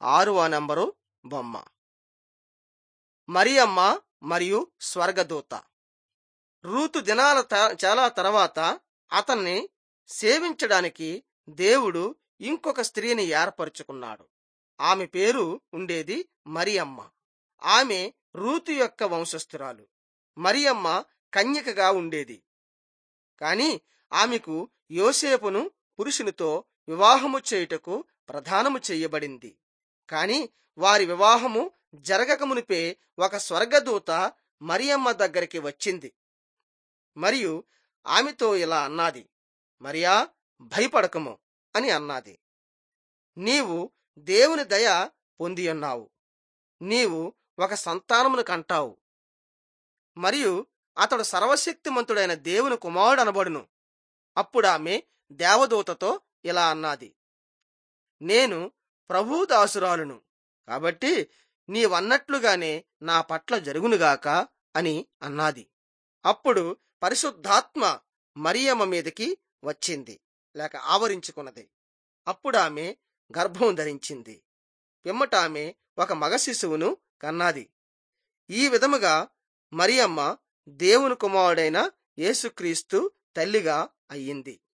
6వ నంబరు బొమ్మ. మరియమ్మ మరియు స్వర్గదూత. రూతు దినాల చాలా తర్వాత అతన్ని సేవించడానికి దేవుడు ఇంకొక స్త్రీని ఏర్పరచుకున్నాడు. ఆమె పేరు ఉండేది మరియమ్మ. ఆమె రూతు యొక్క వంశస్థురాలు. మరియమ్మ కన్యకగా ఉండేది. కాని ఆమెకు యోసేపును పురుషునితో వివాహము చేయుటకు ప్రదానము చేయబడింది. కాని వారి వివాహము జరగకమునిపే ఒక స్వర్గదూత మరియమ్మ దగ్గరికి వచ్చింది మరియు ఆమెతో ఇలా అన్నది, మరియా, భయపడకము అని అన్నది. నీవు దేవుని దయ పొందియున్నావు. నీవు ఒక సంతానమును కంటావు మరియు అతడు సర్వశక్తిమంతుడైన దేవుని కుమారుడు అనబడును. అప్పుడామె దేవదూతతో ఇలా అన్నది, నేను ప్రభువు దాసురాలును, కాబట్టి నీవన్నట్లుగానే నా పట్ల జరుగునుగాక అని అన్నది. అప్పుడు పరిశుద్ధాత్మ మరియమ్మ మీదకి వచ్చింది లేక ఆవరించుకున్నది. అప్పుడామె గర్భం ధరించింది. పిమ్మటామె ఒక మగ శిశువును కన్నది. ఈ విధముగా మరియమ్మ దేవుని కుమారుడైన యేసుక్రీస్తు తల్లిగా అయ్యింది.